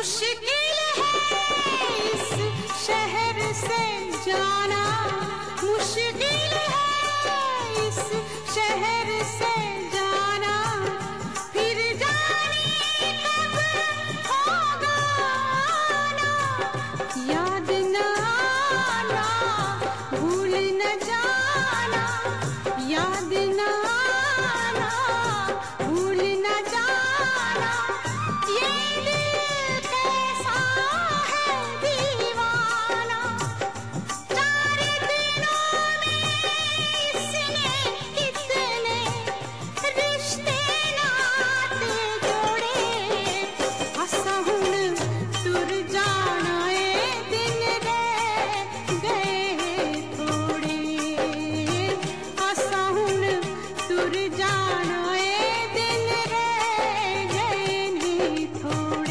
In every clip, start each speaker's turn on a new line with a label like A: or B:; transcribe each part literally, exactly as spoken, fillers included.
A: मुश्किल है इस शहर से जाना, मुश्किल है इस शहर से जाना, फिर जाने कब होगा आना, याद न आना भूल न जाना, याद न आना भूल न जाना, ये दिल कैसा है दीवाना, चार दिनों में इसने कितने रिश्ते नाते जोड़े, असा हुण तुर जाना ए दिन रह गए थोड़े, असा हुण तुर जाना ए दिन रह गए नी थोड़े।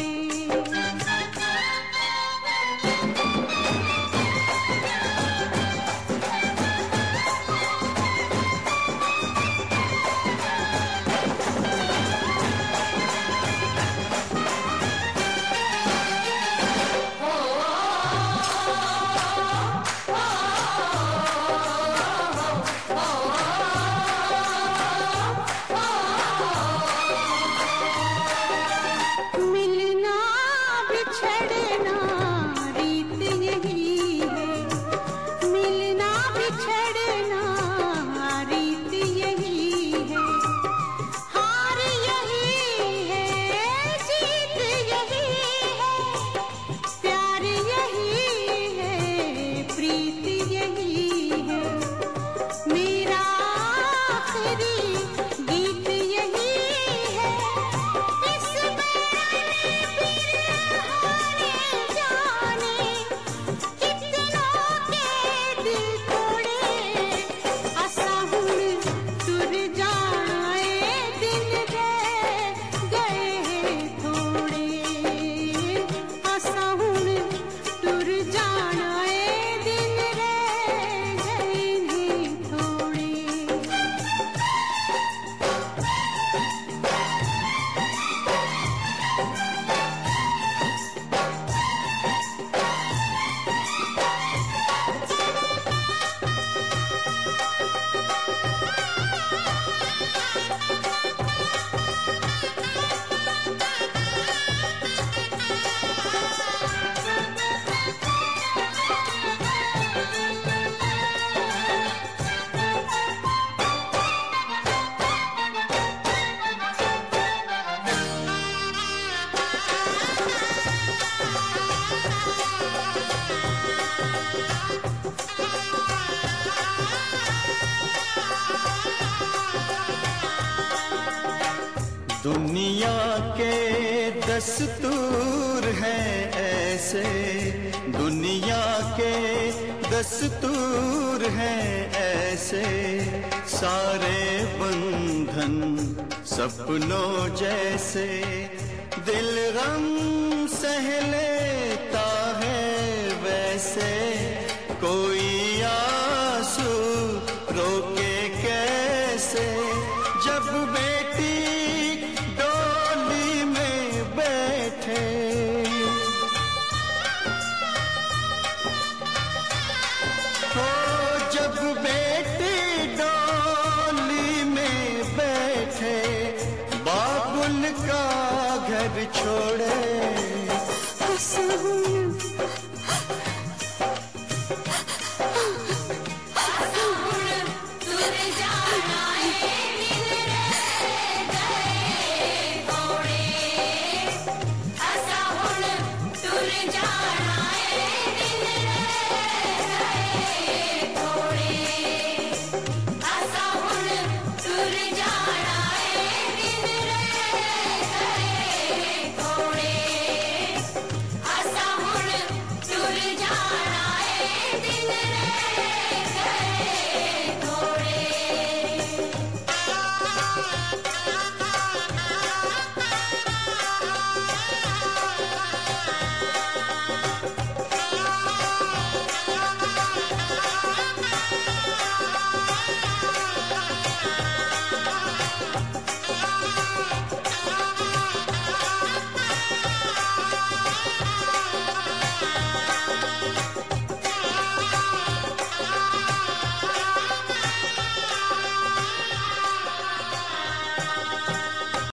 A: मिलना बिछड़ना रीत यही है, मिलना बिछड़ना रीत यही है, हार यही है जीत यही है, प्यार यही है प्रीत यही है, मेरा आखिरी गीत यही है, इसमें आने जाने कितनों के दिल तोड़े, असा हुण तुर जाना ए दिन रह गए थोड़े, असा हुण तुर जाना ए दिन रह गए नी थोड़े।
B: दुनिया के दस्तूर हैं ऐसे, दुनिया के दस्तूर हैं ऐसे, सारे बंधन सपनों जैसे, दिल गम सह लेता है वैसे, कोई आंसू रोके कैसे, जब बेटी डोली में बैठे, हो जब बेटी डोली में बैठे, बाबुल का घर छोड़े,
A: असा हुण